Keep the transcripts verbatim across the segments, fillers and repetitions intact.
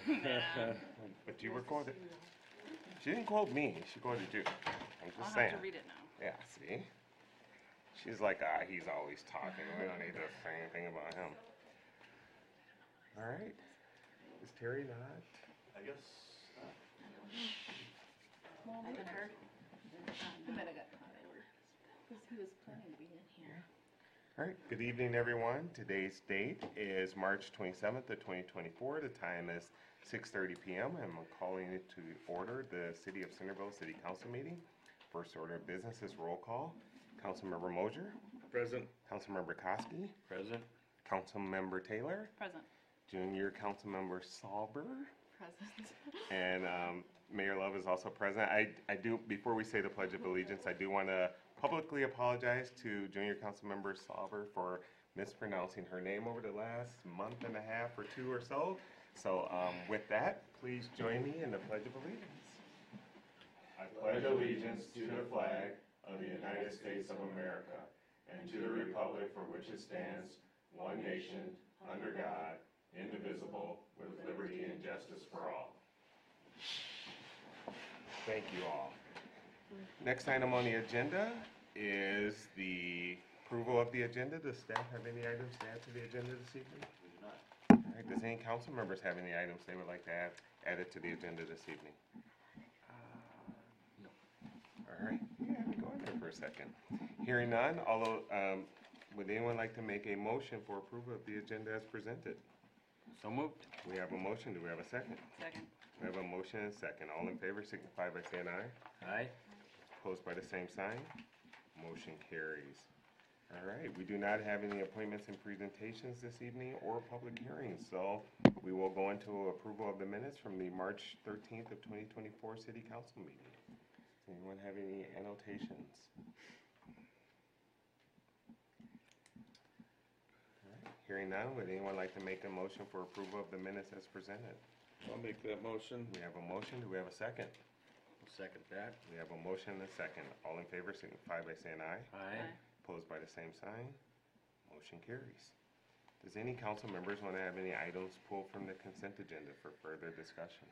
But you were quoted. She didn't quote me, she quoted you. I'm just I'll saying. have to read it now. Yeah, see? She's like, ah, he's always talking. We don't need to say anything about him. All right. Is Terry not? I guess not. Well, look at her. He might have got caught over. Because he was planning to be in here. All right. Good evening, everyone. Today's date is March twenty-seventh of twenty twenty-four. The time is six thirty p m and I'm calling it to order the City of Centerville City Council meeting. First order of business is roll call. Councilmember Mosier. Present. Councilmember Koski. Present. Councilmember Taylor. Present. Junior Councilmember Salber. Present. And um, Mayor Love is also present. I, I do, before we say the Pledge of Allegiance, I do want to publicly apologize to Junior Councilmember Salber for mispronouncing her name over the last month and a half or two or so. So um, with that, please join me in the Pledge of Allegiance. I pledge allegiance to the flag of the United States of America and to the republic for which it stands, one nation, under God, indivisible, with liberty and justice for all. Thank you all. Next item on the agenda is the approval of the agenda. Does staff have any items to add to the agenda this evening? We do not. All right, does any council members have any items they would like to add, added to the agenda this evening? No. All right, yeah, let me go in there for a second. Hearing none, although, um, would anyone like to make a motion for approval of the agenda as presented? So moved. We have a motion, do we have a second? Second. We have a motion and a second. All in favor signify by saying aye. Aye. Opposed by the same sign. Motion carries. All right, we do not have any appointments and presentations this evening or public hearings, so we will go into approval of the minutes from the March thirteenth of twenty twenty-four City Council meeting. Anyone have any annotations? All right, hearing none, would anyone like to make a motion for approval of the minutes as presented? I'll make that motion. We have a motion, do we have a second? I'll second that. We have a motion and a second. All in favor signify by saying aye. Aye. Opposed by the same sign. Motion carries. Does any council members want to have any items pulled from the consent agenda for further discussion?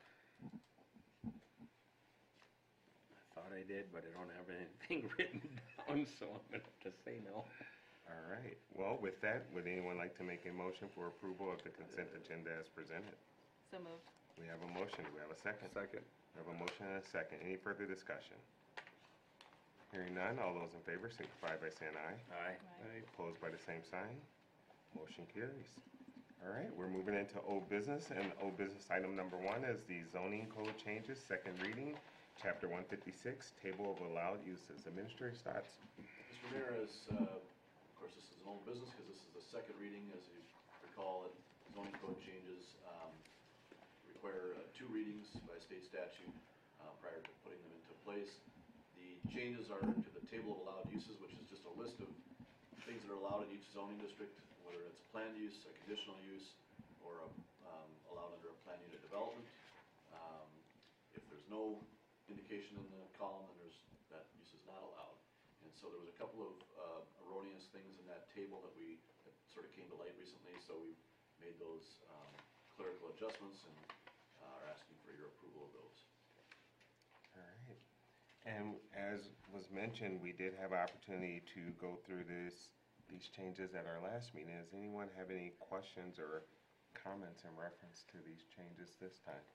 I thought I did, but I don't have anything written down, so I'm gonna have to say no. All right. Well, with that, would anyone like to make a motion for approval of the consent agenda as presented? So moved. We have a motion. Do we have a second? Second. We have a motion and a second. Any further discussion? Hearing none, all those in favor signify by saying aye. Aye. Aye. Opposed by the same sign. Motion carries. All right, we're moving into old business, and old business item number one is the zoning code changes, second reading, chapter one fifty-six, table of allowed uses. Administrator's thoughts. Mister Mayor, as, uh, of course, this is an old business because this is the second reading. As you recall, it- zoning code changes um, require uh, two readings by state statute uh, prior to putting them into place. The changes are to the table of allowed uses, which is just a list of things that are allowed in each zoning district, whether it's planned use, a conditional use, or a, um, allowed under a planned unit development. Um, if there's no indication in the column, then there's, that use is not allowed. And so there was a couple of uh, erroneous things in that table that we, that sort of came to light recently, so we've made those um, clerical adjustments and uh, are asking for your approval of those. All right. And as was mentioned, we did have opportunity to go through this, these changes at our last meeting. Does anyone have any questions or comments in reference to these changes this time?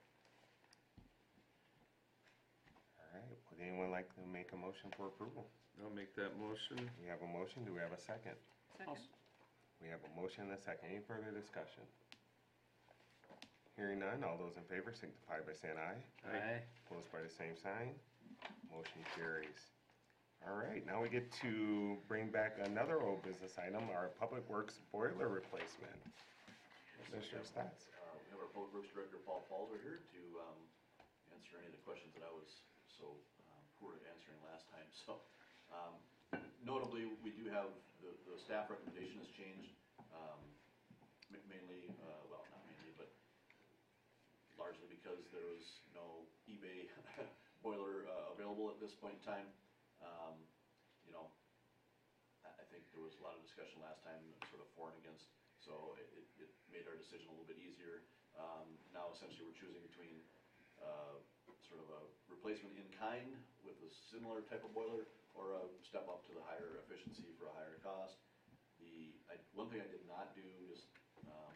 All right, would anyone like to make a motion for approval? I'll make that motion. We have a motion, do we have a second? Second. We have a motion and a second. Any further discussion? Hearing none, all those in favor signify by saying aye. Aye. Opposed by the same sign. Motion carries. All right, now we get to bring back another old business item, our Public Works boiler replacement. Mister Stats. Uh, we have our Public Works Director, Paul Falzer, here to um, answer any of the questions that I was so um, poor at answering last time. So, um, notably, we do have, the, the staff recommendation has changed, um, ma- mainly, uh, well, not mainly, but largely because there was no eBay boiler uh, available at this point in time. Um, you know, I, I think there was a lot of discussion last time, sort of for and against, so it, it, it made our decision a little bit easier. Um, now essentially we're choosing between, uh, sort of a replacement in kind with a similar type of boiler, or a step up to the higher efficiency for a higher cost. The, I, one thing I did not do is, um,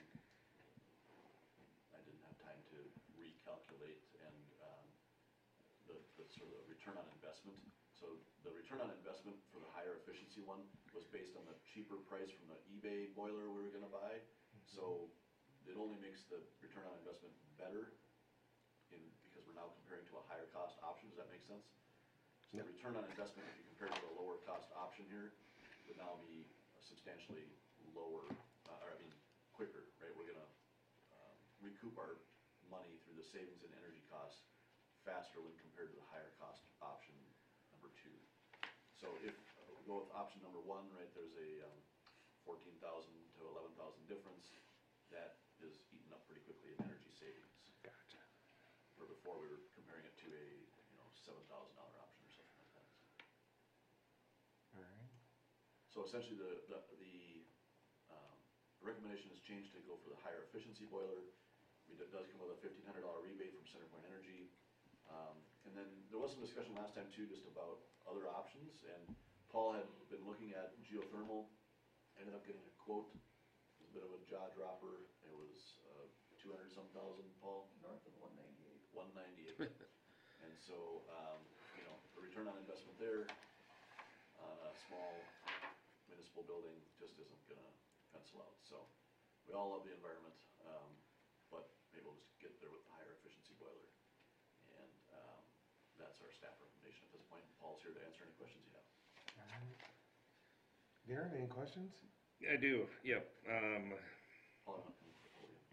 I didn't have time to recalculate and, um, the, the sort of return on investment. So the return on investment for the higher efficiency one was based on the cheaper price from the eBay boiler we were gonna buy. So it only makes the return on investment better in, because we're now comparing to a higher cost option. Does that make sense? So the return on investment, if you compare to a lower cost option here, would now be substantially lower, uh, or I mean, quicker, right? We're gonna, um, recoup our money through the savings in energy costs faster when compared to the higher cost option number two. So if uh, we go with option number one, right, there's a, um, fourteen thousand to eleven thousand difference. That is eaten up pretty quickly in energy savings. Gotcha. Where before we were comparing it to a, you know, seven thousand dollar option or something like that. Alright. So essentially, the, the, the, um, the recommendation is changed to go for the higher efficiency boiler. I mean, it does come with a fifteen hundred dollar rebate from CenterPoint Energy. Um, and then there was some discussion last time too, just about other options, and Paul had been looking at geothermal, ended up getting a quote. It was a bit of a jaw dropper. It was, uh, two hundred some thousand, Paul? North of one ninety-eight. one ninety-eight. And so, um, you know, the return on investment there on a small municipal building just isn't gonna pencil out. So we all love the environment, um, but maybe we'll just get there with the higher efficiency boiler. And, um, that's our staff recommendation at this point. Paul's here to answer any questions you have. Alright. Darren, any questions? I do, yep, um, Paul, I'm not coming for the podium.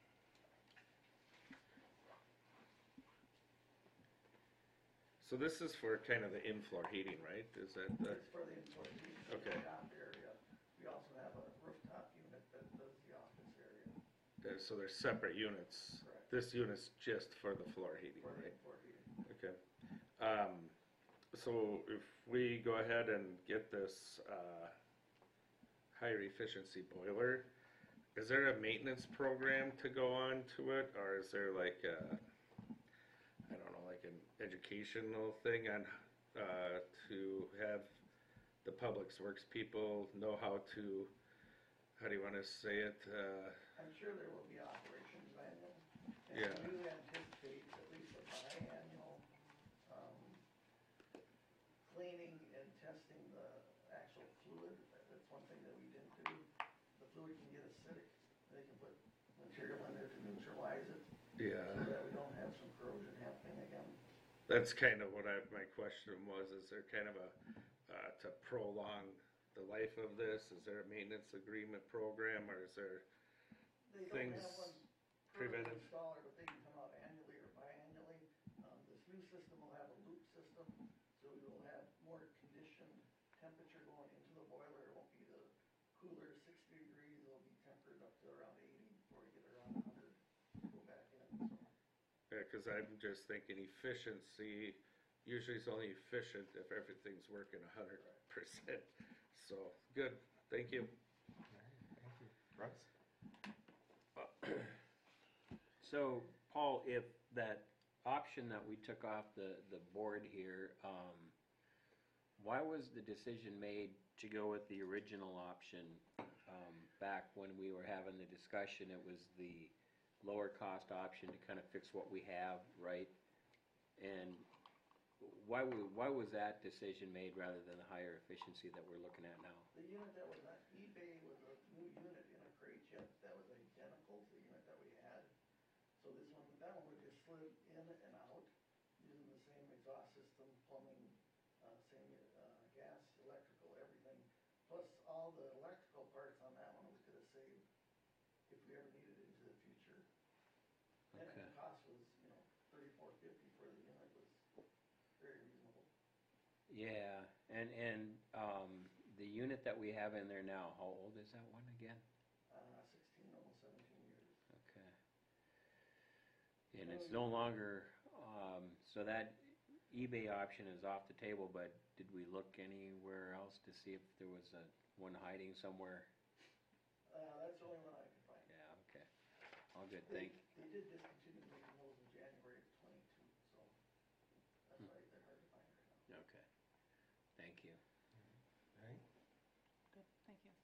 so this is for kind of the in-floor heating, right? Is that the, It's for the employees in the Okay. shop area. We also have a rooftop unit that does the office area there- so there's separate units? Correct. This unit's just for the floor heating, for the right? employee heating. Okay. Um, so if we go ahead and get this, uh, higher efficiency boiler, is there a maintenance program to go on to it, or is there like a, I don't know, like an educational thing on, uh, to have the Public Works people know how to, how do you wanna say it, uh, I'm sure there will be operations manual. And Yeah. we do anticipate at least a biannual, um, cleaning and testing the actual fluid. That- That's one thing that we didn't do. The fluid can get acidic. They can put material in there to neutralize it, yeah. so that we don't have some corrosion happening again. That's kind of what I, my question was, is there kind of a, uh, to prolong the life of this, is there a maintenance agreement program, or is there They don't things have one per preventive? installer, but they can come out annually or biannually. Um, this new system will have a loop system, so we will have more conditioned temperature going into the boiler. It won't be the cooler sixty degrees, it'll be tempered up to around eighty before we get around a hundred, go back in, so. Yeah, cause I'm just thinking efficiency, usually it's only efficient if everything's working a hundred percent. So, good, thank you. Alright, thank you. Russ? So, Paul, if that option that we took off the, the board here, um, why was the decision made to go with the original option? Um, back when we were having the discussion, it was the lower cost option to kind of fix what we have, right? And why wa- why was that decision made rather than the higher efficiency that we're looking at now? The unit that was on eBay was a new unit in a crate chip that was identical to the unit that we had. So this one, that one would just slid in and out using the same exhaust system, plumbing, uh, same, uh, gas, electrical, everything. Plus all the electrical parts on that one we could have saved if we ever needed it into the future. And Okay. the cost was, you know, thirty-four fifty for the unit was very reasonable. Yeah, and, and, um, the unit that we have in there now, how old is that one again? Uh, sixteen, almost seventeen years. Okay. And it's no longer, um, so that eBay option is off the table, but did we look anywhere else to see if there was a, one hiding somewhere? Uh, that's the only one I could find. Yeah, okay. I'll good, They, thank, they did discontinue making those in January of twenty-two, so that's why they're hard to find right now. okay, thank you. Right? Good, thank you.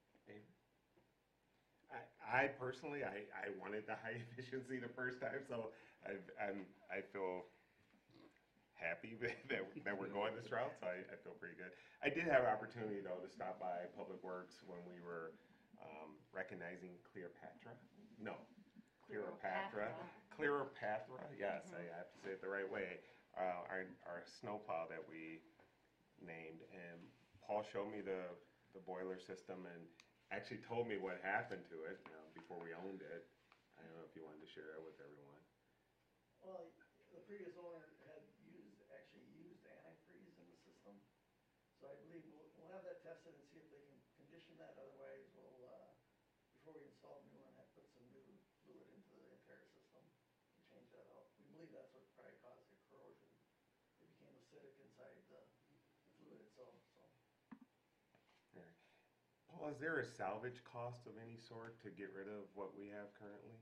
I, I personally, I, I wanted the high efficiency the first time, so I've, I'm, I feel happy that, that that we're going this route, so I, I feel pretty good. I did have an opportunity though to stop by Public Works when we were, um, recognizing Cleopatra, no, Cleopatra, Cleopatra, yes, I have to say it the right way, uh, our, our snowplow that we named, and Paul showed me the, the boiler system and actually told me what happened to it, you know, before we owned it. I don't know if you wanted to share that with everyone. Well, the previous owner had used, actually used antifreeze in the system. So I believe we'll, we'll have that tested and see if they can condition that, otherwise we'll, uh, before we install a new one, have to put some new fluid into the entire system and change that out. We believe that's what probably caused the corrosion. It became acidic inside the the fluid itself, so. Alright. Paul, is there a salvage cost of any sort to get rid of what we have currently?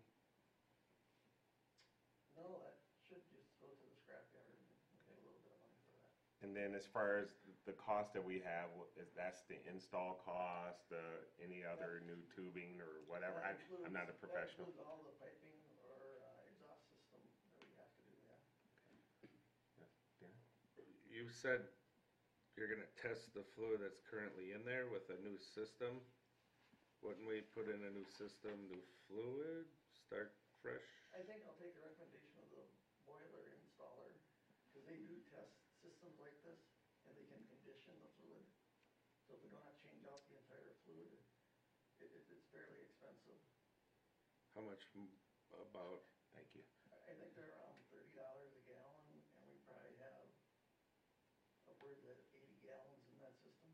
No, that should just go to the scrapyard and we'll get a little bit of money for that. And then as far as the cost that we have, wh- is that's the install cost, the, any other new tubing or whatever? That I'm, I'm not a includes- professional. That includes all the piping or uh, exhaust system that we have to do, yeah. Darren? You said you're gonna test the fluid that's currently in there with a new system. Wouldn't we put in a new system, new fluid, start fresh? I think I'll take the recommendation of the boiler installer, because they do test systems like this, and they can condition the fluid. So if we don't have to change out the entire fluid, it, it, it's fairly expensive. How much m- about, Thank you. I, I think they're around thirty dollars a gallon, and we probably have upwards of eighty gallons in that system.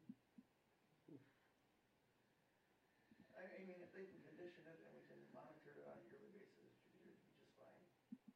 I, I mean, if they can condition it and we can monitor it on a yearly basis, it should be, it'd be just fine.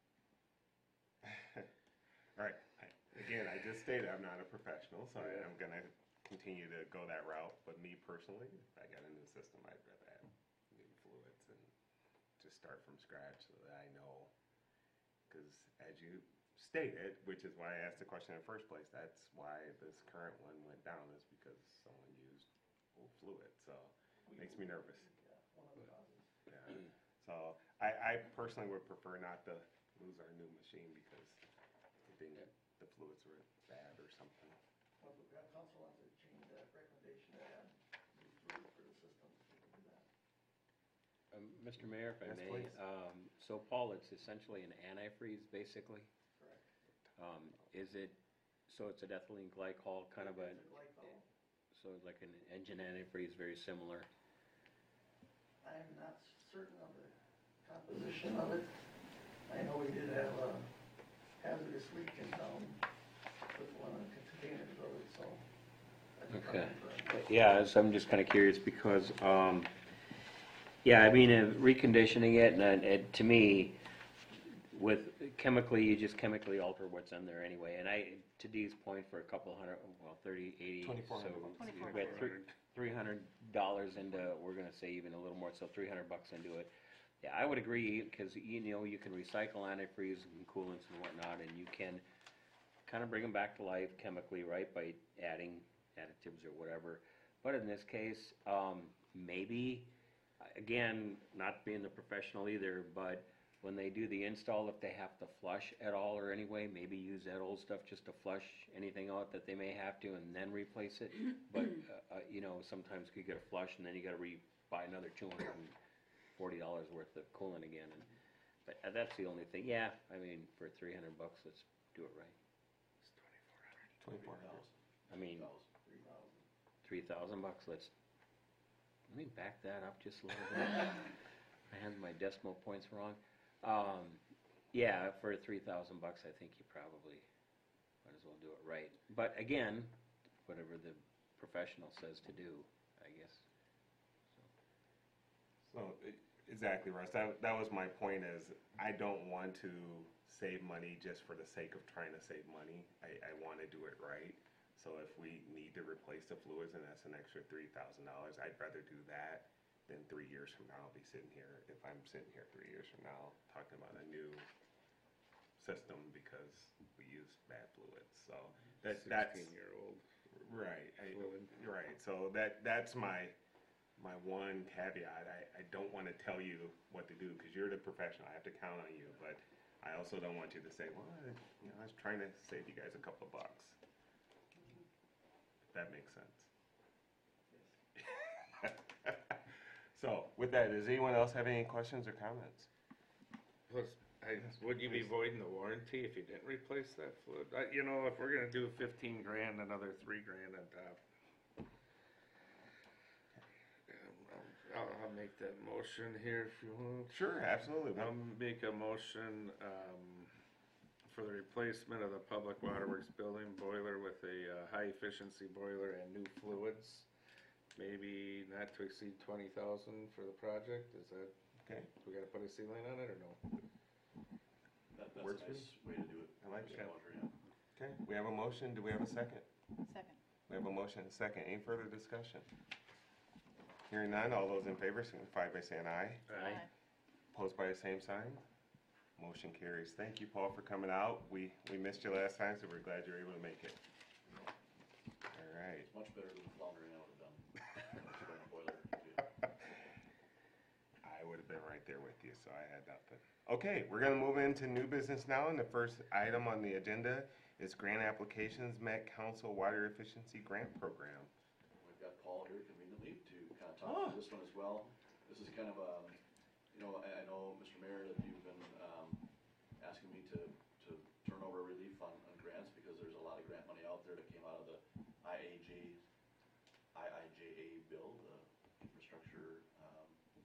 All right, I- again, I just stated I'm not a professional, so I- I'm gonna continue to go that route, but me personally, if I got a new system, I'd rather have new fluids and just start from scratch so that I know. Because as you stated, which is why I asked the question in the first place, that's why this current one went down, is because someone used old fluid, so makes me nervous. Yeah, one of the causes. Yeah. So I, I personally would prefer not to lose our new machine because it didn't, the fluids were bad or something. Well, if the council wants to change that recommendation to add new fluid for the system, we can do that. Um, Mister Mayor, if I Yes, may, please. um, so Paul, it's essentially an antifreeze, basically. Correct. Um, is it, so it's an ethylene glycol, kind of a, It's a glycol. so it's like an engine antifreeze, very similar. I'm not certain of the composition of it. I know we did have a hazardous leak in town with one of the containers of it, so. I can Okay. confirm. Yeah, so I'm just kind of curious because, um, yeah, I mean, uh, reconditioning it, and uh, it, to me, with chemically, you just chemically alter what's in there anyway. And I, to Dee's point, for a couple hundred, well, thirty, eighty, so twenty-four hundred bucks. Twenty-four we had three, three hundred dollars into, we're gonna say even a little more, so three hundred bucks into it. Yeah, I would agree, because you know, you can recycle antifreeze and coolants and whatnot, and you can kind of bring them back to life chemically, right, by adding additives or whatever. But in this case, um, maybe, again, not being the professional either, but when they do the install, if they have to flush at all or anyway, maybe use that old stuff just to flush anything out that they may have to and then replace it. But, uh, uh, you know, sometimes you get a flush and then you gotta re, buy another two hundred and forty dollars worth of coolant again. And But uh, that's the only thing, yeah, I mean, for three hundred bucks, let's do it right. Twenty-four hundred. I mean, Three thousand. three thousand bucks, let's, let me back that up just a little bit. I had my decimal points wrong. Um, yeah, for three thousand bucks, I think you probably might as well do it right. But again, whatever the professional says to do, I guess. So, e- exactly, Russ, that, that was my point is, I don't want to save money just for the sake of trying to save money. I, I wanna do it right. So if we need to replace the fluids and that's an extra three thousand dollars, I'd rather do that than three years from now, I'll be sitting here, if I'm sitting here three years from now, talking about a new system because we use bad fluids, so that, that's, Sixteen-year-old right, I, fluid. right, so that, that's my, my one caveat. I, I don't wanna tell you what to do, cause you're the professional, I have to count on you, but I also don't want you to say, well, I- you know, I was trying to save you guys a couple of bucks. If that makes sense. So, with that, does anyone else have any questions or comments? Plus, I, would you be voiding the warranty if you didn't replace that fluid? I, you know, if we're gonna do fifteen grand, another three grand on top. Um, I'll, I'll make that motion here if you want. Sure, absolutely. I'll make a motion, um, for the replacement of the Public Waterworks building boiler with a, uh, high-efficiency boiler and new fluids. Maybe not to exceed twenty thousand for the project, is that, Okay, we gotta put a ceiling on it or no? That, that's Works a for nice way to do it. I like Mister that. Wondry, yeah. okay, we have a motion, do we have a second? Second. We have a motion and a second, any further discussion? Hearing none, all those in favor signify by saying aye. Aye. Opposed by the same sign? Motion carries. Thank you, Paul, for coming out. We, we missed you last time, so we're glad you were able to make it. All right. It's much better than the floundering I would've done. Spraying a boiler, too. I would have been right there with you, so I had nothing. Okay, we're gonna move into new business now, and the first item on the agenda is grant applications, Met Council Water Efficiency Grant Program. We've got Paul here conveniently to kind of talk Oh. through this one as well. This is kind of a, you know, I, I know, Mister Mayor, that you've been, um, asking me to, to turn over relief on, on grants because there's a lot of grant money out there that came out of the I A J, I I J A bill, the Infrastructure, um,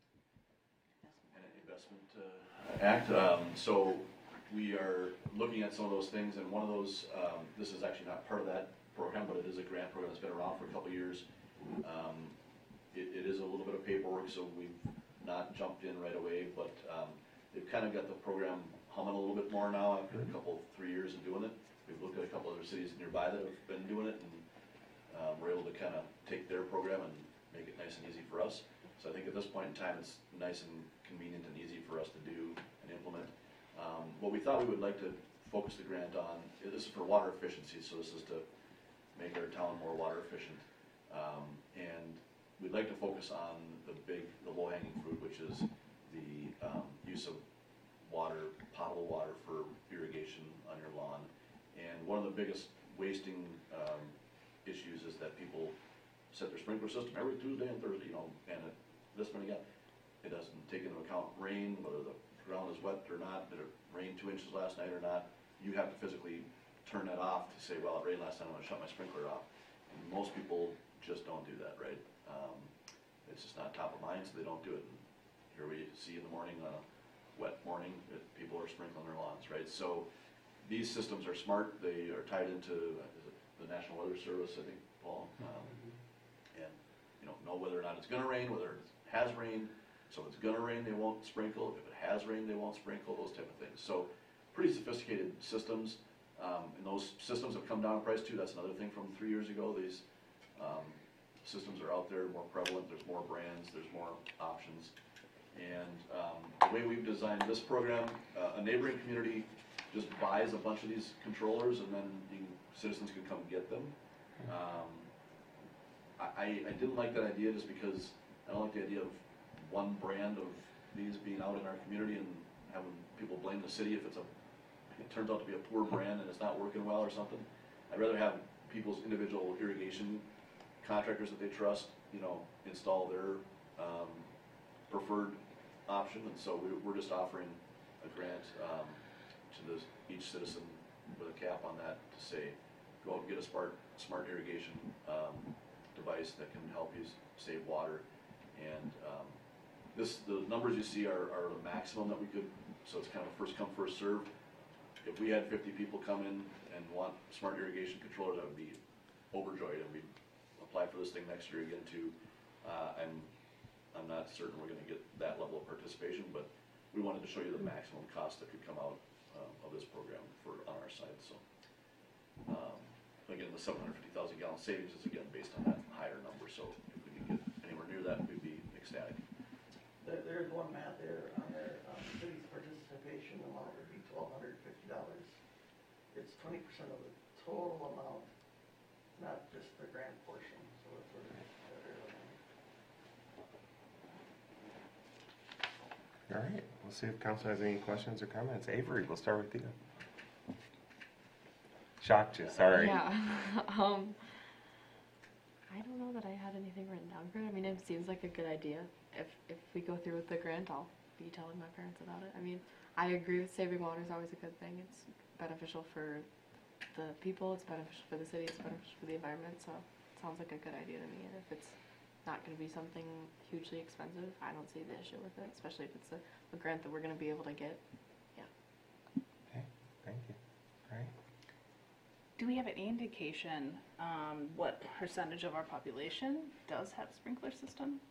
and Investment, uh, Act. Um, so we are looking at some of those things, and one of those, um, this is actually not part of that program, but it is a grant program that's been around for a couple of years. Um, it, it is a little bit of paperwork, so we've not jumped in right away, but, um, they've kind of got the program humming a little bit more now after a couple, three years of doing it. We've looked at a couple other cities nearby that have been doing it, and, um, we're able to kind of take their program and make it nice and easy for us. So I think at this point in time, it's nice and convenient and easy for us to do and implement. Um, what we thought we would like to focus the grant on, this is for water efficiency, so this is to make our town more water efficient. Um, and we'd like to focus on the big, the low-hanging fruit, which is the, um, use of water, potable water for irrigation on your lawn. And one of the biggest wasting, um, issues is that people set their sprinkler system every Tuesday and Thursday, you know, and it, this many got, it doesn't take into account rain, whether the ground is wet or not, did it rain two inches last night or not. You have to physically turn that off to say, well, it rained last night, I'm gonna shut my sprinkler off. And most people just don't do that, right? Um, it's just not top of mind, so they don't do it. And here we see in the morning, on a wet morning, that people are sprinkling their lawns, right? So these systems are smart, they are tied into, uh, is it the National Weather Service, I think, Paul? Um, and, you know, know whether or not it's gonna rain, whether it has rained. So if it's gonna rain, they won't sprinkle. If it has rained, they won't sprinkle, those type of things. So pretty sophisticated systems. Um, and those systems have come down in price too. That's another thing from three years ago. These, um, systems are out there, more prevalent, there's more brands, there's more options. And, um, the way we've designed this program, uh, a neighboring community just buys a bunch of these controllers and then you can, citizens can come get them. Um, I, I, I didn't like that idea just because I don't like the idea of one brand of these being out in our community and having people blame the city if it's a, it turns out to be a poor brand and it's not working well or something. I'd rather have people's individual irrigation contractors that they trust, you know, install their, um, preferred option, and so we, we're just offering a grant, um, to the, each citizen with a cap on that to say, go out and get a smart, smart irrigation, um, device that can help you s- save water. And, um, this, the numbers you see are, are the maximum that we could, so it's kind of a first come, first serve. If we had fifty people come in and want smart irrigation controllers, I would be overjoyed, and we'd apply for this thing next year again too. Uh, I'm, I'm not certain we're gonna get that level of participation, but we wanted to show you the maximum cost that could come out, um, of this program for, on our side, so. Um, again, the seven hundred fifty thousand gallon savings is again based on that higher number, so if we could get anywhere near that, we'd be ecstatic. There, there's one map there on there, um, cities twelve hundred fifty dollars. It's twenty percent of the total amount, not just the grant portion, so that's what it is. All right, we'll see if council has any questions or comments. Avery, we'll start with you. Shocked you, sorry. Yeah. um, I don't know that I had anything written down for it. I mean, it seems like a good idea. If if we go through with the grant, I'll be telling my parents about it. I mean, I agree with saving water is always a good thing. It's beneficial for the people. It's beneficial for the city. It's beneficial for the environment. So it sounds like a good idea to me. And if it's not going to be something hugely expensive, I don't see the issue with it. Especially if it's a, a grant that we're going to be able to get. Okay, thank you. All right. Do we have any indication, um, what percentage of our population does have sprinkler system?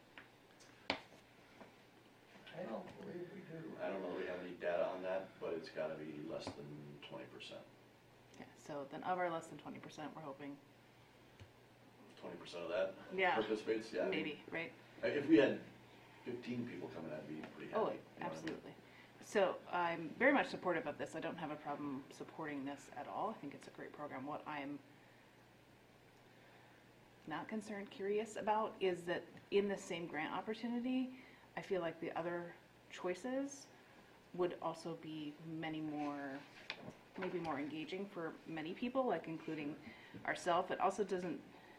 I don't believe we do. I don't know if we have any data on that, but it's gotta be less than twenty percent. Yeah, so then of our less than twenty percent, we're hoping, Twenty percent of that Yeah. participates, yeah. I mean, maybe, right? uh, If we had fifteen people coming, I'd be pretty happy. Oh, you know what I mean? absolutely. So I'm very much supportive of this. I don't have a problem supporting this at all. I think it's a great program. What I'm not concerned, curious about is that in the same grant opportunity, I feel like the other choices would also be many more, maybe more engaging for many people, like including ourselves. It also doesn't,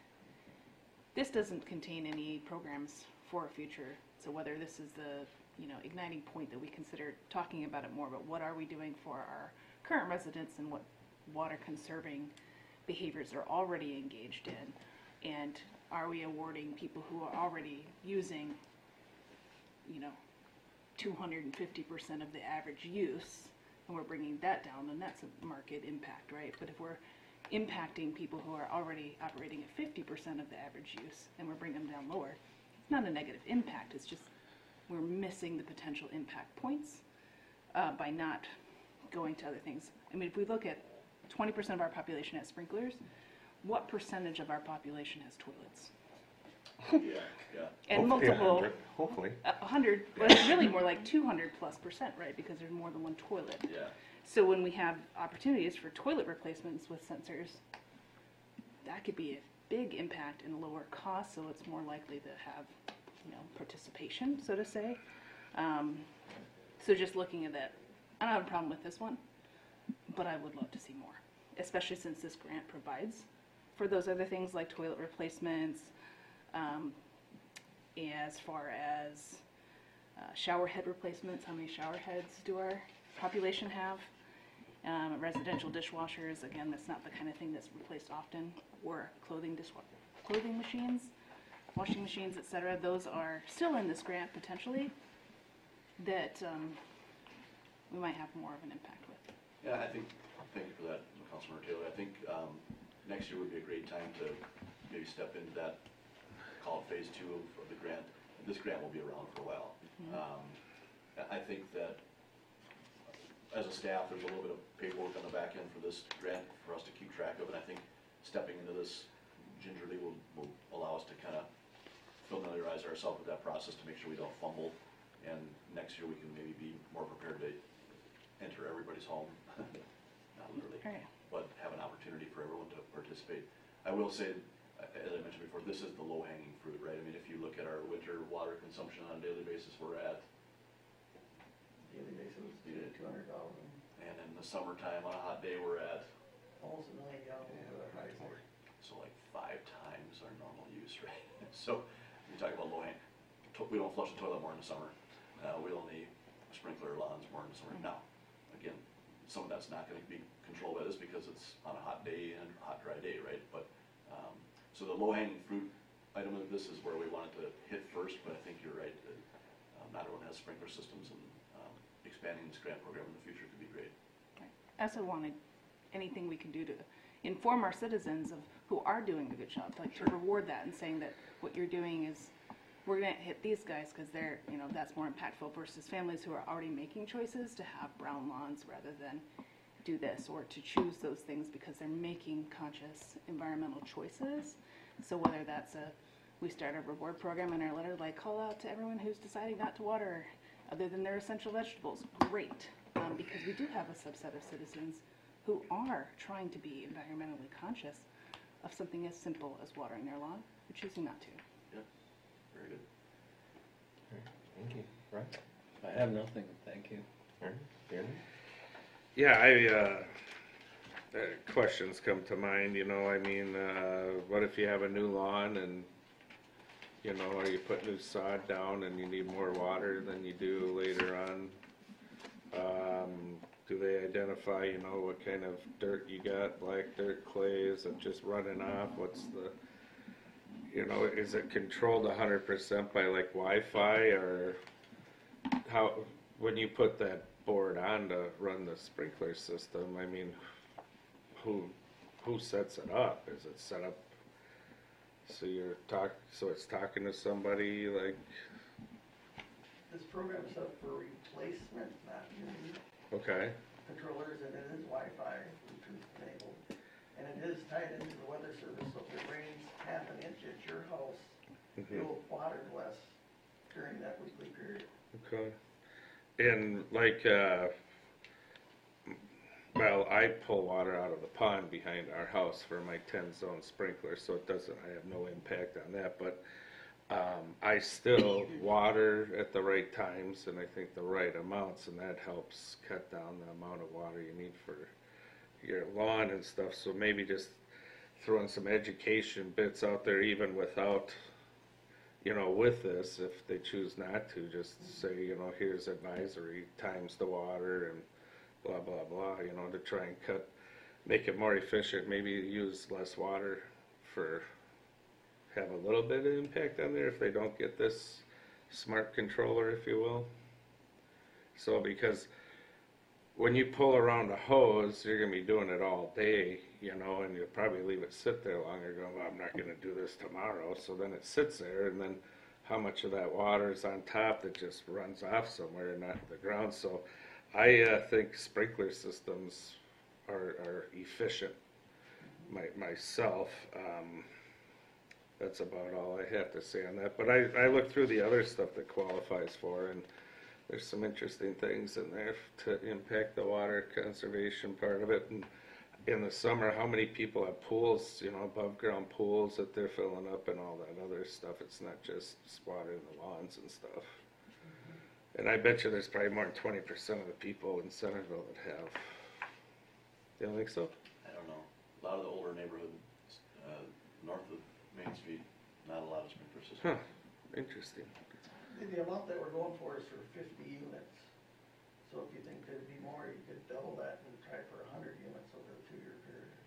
this doesn't contain any programs for a future. So whether this is the, you know, igniting point that we consider talking about it more, but what are we doing for our current residents and what water conserving behaviors are already engaged in? And are we awarding people who are already using, you know, two hundred fifty percent of the average use, and we're bringing that down, then that's a market impact, right? But if we're impacting people who are already operating at fifty percent of the average use and we're bringing them down lower, it's not a negative impact, it's just we're missing the potential impact points uh, by not going to other things. I mean, if we look at twenty percent of our population has sprinklers, what percentage of our population has toilets? Yeah, yeah. And Hopefully a multiple, hundred, Hopefully. a hundred, but it's really more like two hundred plus percent, right? Because there's more than one toilet. Yeah. So when we have opportunities for toilet replacements with sensors, that could be a big impact and lower cost, so it's more likely to have, you know, participation, so to say. Um, so just looking at that, I don't have a problem with this one, but I would love to see more, especially since this grant provides for those other things like toilet replacements, um, as far as uh, shower head replacements. How many shower heads do our population have? Um, residential dishwashers, again, that's not the kind of thing that's replaced often, or clothing dishwa- clothing machines, washing machines, et cetera. Those are still in this grant potentially that um, we might have more of an impact with. Yeah, I think, thank you for that, Councilmember Taylor. I think um, next year would be a great time to maybe step into that, call it phase two of, of the grant. This grant will be around for a while. Um, I I think that as a staff, there's a little bit of paperwork on the back end for this grant for us to keep track of, and I think stepping into this gingerly will, will allow us to kind of familiarize ourselves with that process to make sure we don't fumble, and next year we can maybe be more prepared to enter everybody's home, not literally, Right. but have an opportunity for everyone to participate. I will say, uh, as I mentioned before, this is the low-hanging fruit, right? I mean, if you look at our winter water consumption on a daily basis, we're at, Daily basis, do two hundred thousand, and in the summertime, on a hot day, we're at, almost a million gallons of our high school. so like five times our normal use, right? So, you talk about low-hanging, to- we don't flush the toilet more in the summer. Uh, we only sprinkler lawns more in the summer. Now, again, some of that's not gonna be controlled by this because it's on a hot day and a hot, dry day, right? But, um, so the low-hanging fruit item of this is where we wanted to hit first, but I think you're right, that, um, not everyone has sprinkler systems, and, um, expanding this grant program in the future could be great. I also wanted anything we can do to inform our citizens of who are doing a good job, like to reward that and saying that what you're doing is, we're gonna hit these guys because they're, you know, that's more impactful versus families who are already making choices to have brown lawns rather than do this, or to choose those things because they're making conscious environmental choices. So whether that's a, we start a reward program in our letter, like call out to everyone who's deciding not to water other than their essential vegetables, great. Um, because we do have a subset of citizens who are trying to be environmentally conscious of something as simple as watering their lawn, but choosing not to. Yeah, very good. Thank you. Right? I have nothing, thank you. Aaron? Darren? Yeah, I, uh, uh, questions come to mind, you know, I mean, uh, what if you have a new lawn and, you know, or you put new sod down and you need more water than you do later on? Um, do they identify, you know, what kind of dirt you got, black dirt, clay, is it just running off, what's the, you know, is it controlled a hundred percent by like Wi-Fi, or how, when you put that board on to run the sprinkler system, I mean, who, who sets it up? Is it set up so you're talk, so it's talking to somebody, like, This program's up for replacement, not new okay, controllers, and it is Wi-Fi, Bluetooth enabled. And it is tied into the weather service, so if it rains half an inch at your house, mhm, you'll water less during that weekly period. okay. And like, uh, well, I pull water out of the pond behind our house for my ten zone sprinkler, so it doesn't, I have no impact on that, but um, I still water at the right times and I think the right amounts, and that helps cut down the amount of water you need for your lawn and stuff. So maybe just throwing some education bits out there, even without, you know, with this, if they choose not to, just say, you know, here's advisory, times the water and blah, blah, blah, you know, to try and cut, make it more efficient, maybe use less water for, have a little bit of impact on there if they don't get this smart controller, if you will. So because when you pull around a hose, you're gonna be doing it all day, you know, and you'll probably leave it sit there longer, going, well, I'm not gonna do this tomorrow, so then it sits there, and then how much of that water is on top that just runs off somewhere and not the ground. So I uh, think sprinkler systems are, are efficient, my, myself. Um, That's about all I have to say on that. But I, I looked through the other stuff that qualifies for, and there's some interesting things in there to impact the water conservation part of it. And in the summer, how many people have pools, you know, above ground pools that they're filling up and all that other stuff? It's not just watering the lawns and stuff. And I bet you there's probably more than twenty percent of the people in Centerville that have. You don't think so? I don't know. A lot of the older neighborhoods, uh, north of Main Street, not a lot of sprinkler systems. Huh, interesting. The the amount that we're going for is for fifty units. So if you think there'd be more, you could double that and try for a hundred units over a two-year period.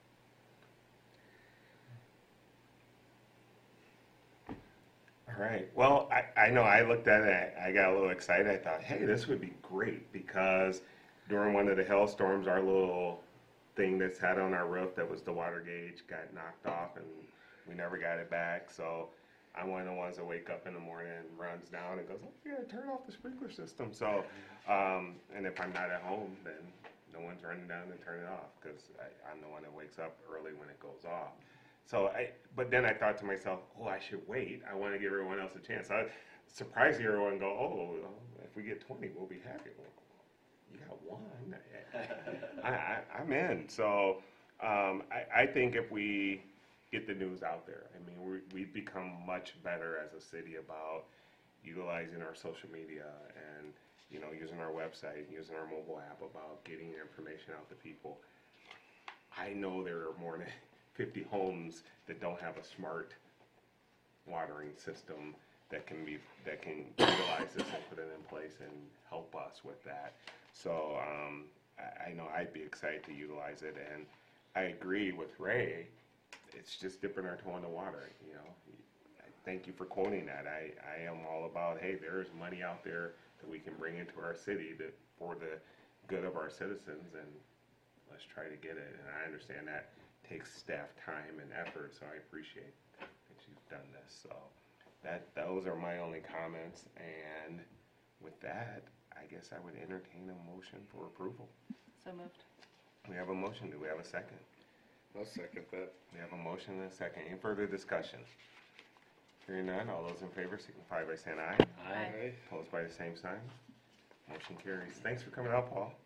All right. Well, I, I know I looked at it, I got a little excited. I thought, hey, this would be great because during one of the hailstorms, our little thing that's had on our roof that was the water gauge got knocked off and we never got it back. So I'm one of the ones that wake up in the morning and runs down and goes, oh, yeah, turn off the sprinkler system. So, um, and if I'm not at home, then no one's running down and turning it off because I'm the one that wakes up early when it goes off. So I, but then I thought to myself, oh, I should wait. I want to give everyone else a chance. I surprised everyone go, oh, if we get twenty, we'll be happy. Well, you got one. I, I, I'm in. So um, I, I think if we get the news out there, I mean, we, we've become much better as a city about utilizing our social media and, you know, using our website, using our mobile app about getting information out to people. I know there are more than fifty homes that don't have a smart watering system that can be, that can utilize this and put it in place and help us with that. So um, I, I know I'd be excited to utilize it, and I agree with Ray. It's just dipping our toe in the water, you know. Thank you for quoting that. I, I am all about, hey, there's money out there that we can bring into our city that for the good of our citizens, and let's try to get it. And I understand that takes staff time and effort, so I appreciate that you've done this. So that those are my only comments, and with that, I guess I would entertain a motion for approval. So moved. We have a motion. Do we have a second? I'll second that. We have a motion and a second. Any further discussion? Hearing none, all those in favor signify by saying aye. Aye. Opposed by the same sign. Motion carries. Thanks for coming out, Paul.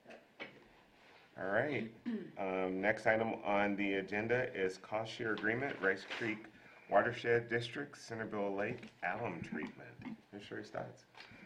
All right, um, next item on the agenda is cost share agreement, Rice Creek Watershed District, Centerville Lake alum treatment. Commissioner Stotts.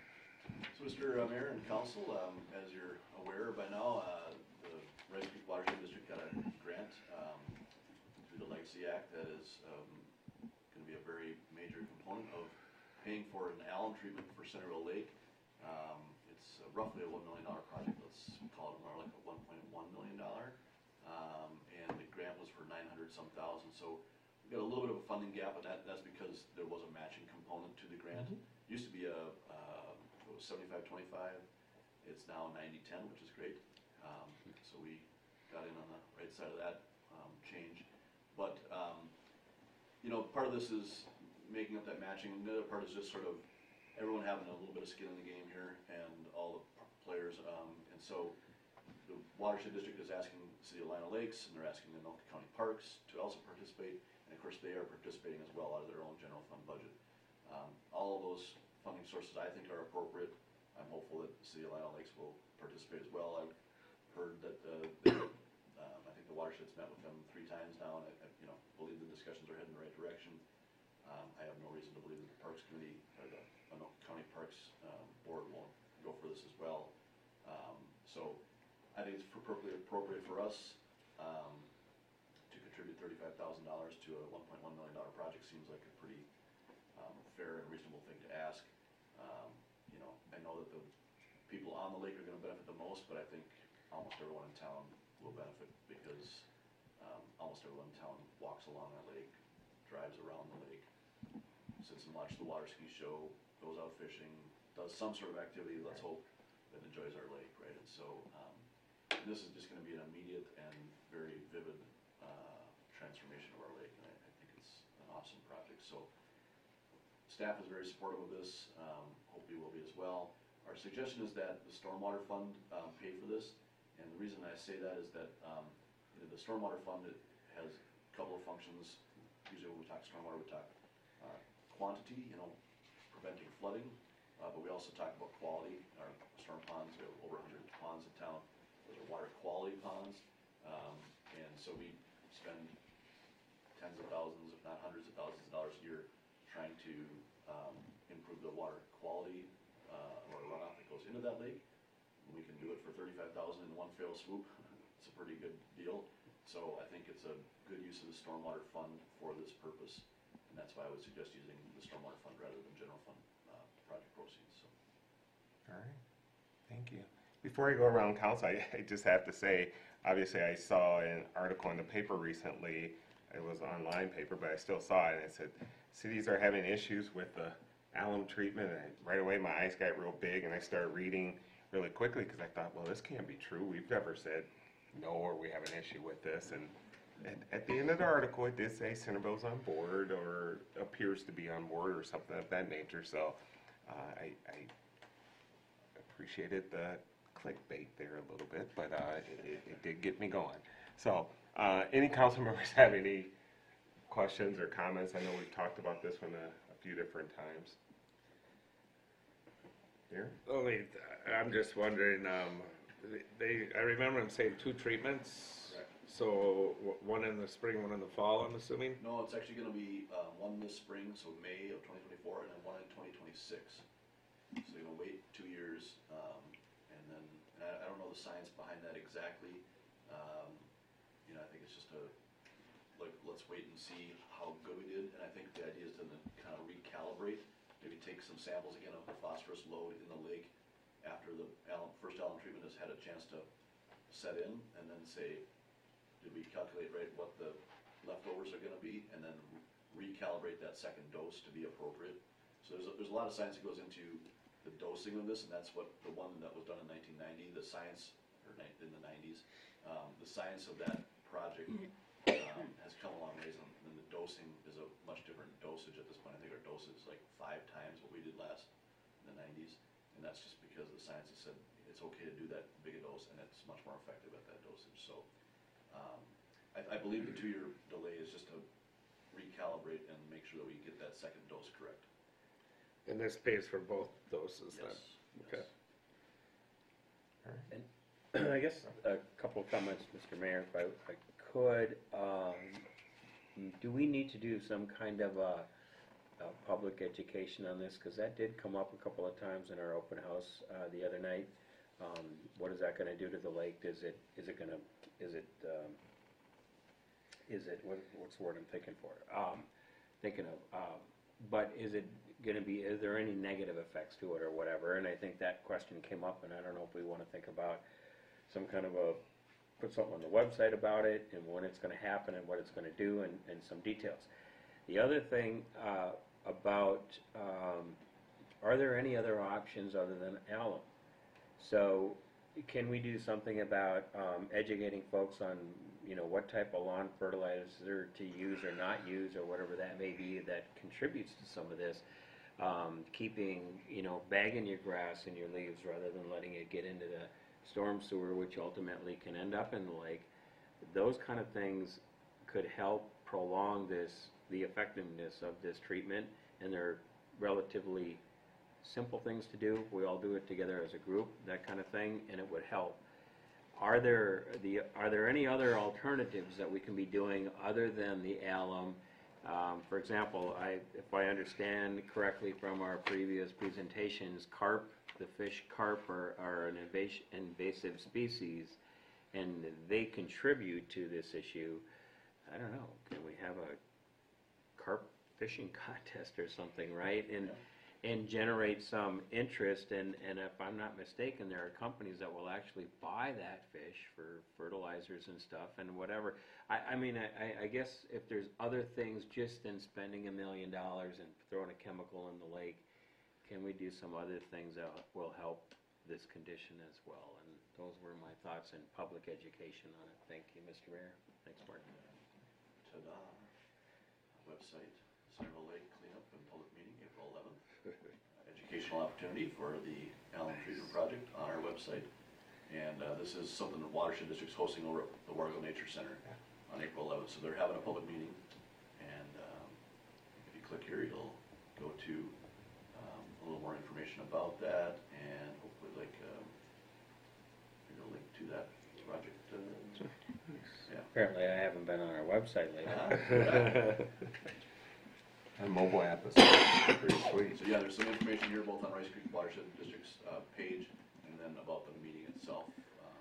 So, Mister Mayor and Council, um, as you're aware by now, uh, the Rice Creek Watershed District got a grant, um, through the Legacy Act that is, um, gonna be a very major component of paying for an alum treatment for Centerville Lake. Um, it's roughly a one million dollar project, let's call it more like a one point one million dollar. Um, and the grant was for nine hundred some thousand, so we've got a little bit of a funding gap, and that, that's because there was a matching component to the grant. Used to be a, uh, it was seventy-five twenty-five, it's now ninety ten, which is great. Um, so we got in on the right side of that, um, change. But, um, you know, part of this is making up that matching, and the other part is just sort of everyone having a little bit of skin in the game here, and all the p- players, um, and so the Watershed District is asking the City of Lino Lakes, and they're asking the Anoka County Parks to also participate, and of course, they are participating as well out of their own general fund budget. Um, all of those funding sources I think are appropriate. I'm hopeful that the City of Lino Lakes will participate as well. I've heard that, uh, they, um, I think the Watershed's met with them three times now, and I, I, you know, believe the discussions are heading in the right direction. Um, I have no reason to believe that the Parks Committee, or the Anoka County Parks, um, Board won't go for this as well. Um, so I think it's appropriately appropriate for us, um, to contribute thirty-five thousand dollars to a one point one million dollar project. Seems like a pretty, um, fair and reasonable thing to ask. Um, you know, I know that the people on the lake are gonna benefit the most, but I think almost everyone in town will benefit because, um, almost everyone in town walks along that lake, drives around the lake, sits and watches the water ski show, goes out fishing, does some sort of activity, let's hope, that enjoys our lake, right? And so, um, and this is just gonna be an immediate and very vivid, uh, transformation of our lake, and I, I think it's an awesome project. So, staff is very supportive of this, um, hope you will be as well. Our suggestion is that the Stormwater Fund, um, pay for this, and the reason I say that is that, um, you know, the Stormwater Fund, it has a couple of functions. Usually when we talk stormwater, we talk, uh, quantity, you know, preventing flooding, uh, but we also talk about quality. Our storm ponds, we have over a hundred ponds in town, those are water quality ponds, um, and so we spend tens of thousands, if not hundreds of thousands of dollars a year trying to, um, improve the water quality, uh, or runoff that goes into that lake. We can do it for thirty-five thousand in one fell swoop, it's a pretty good deal. So I think it's a good use of the stormwater fund for this purpose, and that's why I would suggest using the stormwater fund rather than general fund, uh, project proceeds, so. All right, thank you. Before I go around council, I, I just have to say, obviously I saw an article in the paper recently, it was an online paper, but I still saw it, and it said, cities are having issues with the alum treatment, and right away my eyes got real big, and I started reading really quickly, because I thought, well, this can't be true, we've never said no, or we have an issue with this, and at, at the end of the article, it did say Centerville's on board, or appears to be on board, or something of that nature, so, uh, I, I appreciated the clickbait there a little bit, but, uh, it, it, it did get me going. So, uh, any council members have any questions or comments? I know we've talked about this one a, a few different times. Here? Only, I'm just wondering, um, they, I remember them saying two treatments. Correct. So, w- one in the spring, one in the fall, I'm assuming? No, it's actually gonna be, uh, one this spring, so May of twenty twenty-four, and then one in twenty twenty-six. So you're gonna wait two years, um, and then, and I, I don't know the science behind that exactly. Um, you know, I think it's just a, like, let's wait and see how good we did, and I think the idea is to kind of recalibrate, maybe take some samples again of the phosphorus load in the lake after the alum, first alum treatment has had a chance to set in, and then say, did we calculate right what the leftovers are gonna be, and then recalibrate that second dose to be appropriate. So there's a, there's a lot of science that goes into the dosing of this, and that's what the one that was done in nineteen ninety, the science, or ni- in the nineties, um, the science of that project, um, has come a long ways, and and the dosing is a much different dosage at this point. I think our dose is like five times what we did last in the nineties, and that's just because the science has said it's okay to do that big a dose, and it's much more effective at that dosage, so. Um, I, I believe the two-year delay is just to recalibrate and make sure that we get that second dose correct. And this pays for both doses then? Yes, Okay. yes. I guess a couple of comments, Mister Mayor, if I, if I could. Um, do we need to do some kind of a, a public education on this? Because that did come up a couple of times in our open house uh, the other night. Um, what is that going to do to the lake? Is it is it going to is it um, is it what, what's the word I'm thinking for? Um, thinking of. Um, but is it going to be? Is there any negative effects to it or whatever? And I think that question came up, and I don't know if we want to think about some kind of a, put something on the website about it and when it's gonna happen and what it's gonna do and, and some details. The other thing, uh, about, um, are there any other options other than alum? So, can we do something about, um, educating folks on, you know, what type of lawn fertilizer to use or not use or whatever that may be that contributes to some of this? Um, keeping, you know, bagging your grass and your leaves rather than letting it get into the storm sewer, which ultimately can end up in the lake. Those kind of things could help prolong this, the effectiveness of this treatment, and they're relatively simple things to do. We all do it together as a group, that kind of thing, and it would help. Are there the are there any other alternatives that we can be doing other than the alum? Um, for example, I, if I understand correctly from our previous presentations, carp, the fish carp are, are an invas- invasive species, and they contribute to this issue. I don't know, can we have a carp fishing contest or something, right? And and generate some interest, and, and if I'm not mistaken, there are companies that will actually buy that fish for fertilizers and stuff and whatever. I, I mean, I, I guess if there's other things just than spending a million dollars and throwing a chemical in the lake, can we do some other things that will help this condition as well? And those were my thoughts in public education on it. Thank you, Mister Mayor. Thanks, Mark. Ta-da. Website, Central Lake Cleanup and Public Meeting, April eleventh. Educational opportunity for the alum treatment project on our website. And uh, this is something the Watershed District's hosting over at the Wargo Nature Center on April eleventh. So they're having a public meeting. And um, if you click here, you'll go to um, a little more information about that and hopefully like um, maybe a link to that project. Uh, yeah. Apparently, I haven't been on our website lately. Uh, And mobile app is pretty sweet. So yeah, there's some information here both on Rice Creek Watershed District's uh, page and then about the meeting itself. Um,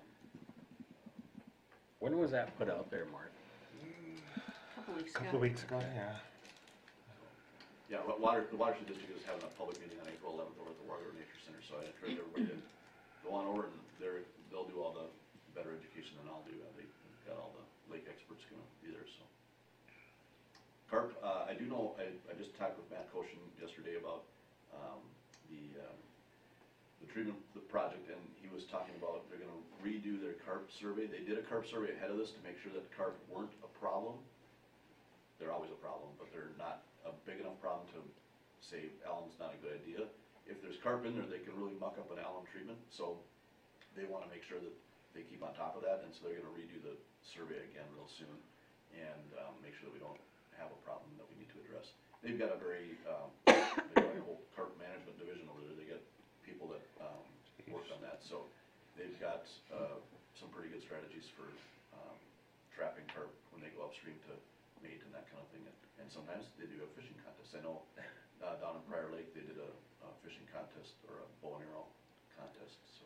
When was that put out there, Mark? Couple weeks A ago. couple of weeks ago, yeah. Yeah, Wa- Water, the Watershed District is having a public meeting on April eleventh over at the Wargo Nature Center, so I encourage everybody to go on over and they're, they'll do all the better education than I'll do. Uh, They've got all the lake experts gonna be there, so. Carp, uh, I do know, I, I just talked with Matt Koshin yesterday about, um, the, um, the treatment, the project, and he was talking about they're gonna redo their carp survey. They did a carp survey ahead of this to make sure that carp weren't a problem. They're always a problem, but they're not a big enough problem to say alum's not a good idea. If there's carp in there, they can really muck up an alum treatment, so they wanna make sure that they keep on top of that, and so they're gonna redo the survey again real soon, and, um, make sure that we don't have a problem that we need to address. They've got a very, um, they've got a whole carp management division over there. They got people that, um, work on that, so they've got, uh, some pretty good strategies for, um, trapping carp when they go upstream to mate and that kind of thing. And sometimes they do a fishing contest. I know, uh, down in Prior Lake, they did a, a fishing contest or a bow and arrow contest, so.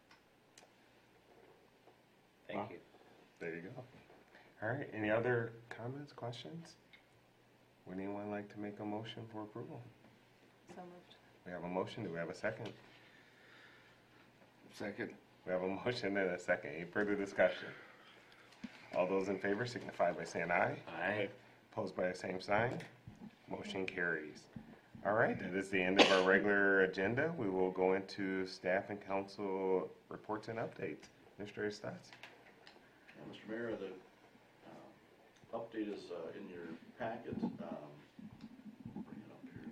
Thank Wow. you. There you go. All right, any other comments, questions? Would anyone like to make a motion for approval? So moved. We have a motion, do we have a second? Second. We have a motion and a second, any further discussion? All those in favor signify by saying aye. Aye. Opposed by the same sign, motion carries. All right, that is the end of our regular agenda. We will go into staff and council reports and updates. Mister Estes? Yeah, Mister Mayor, the um, update is uh, in your packet. Um, Bring it up here.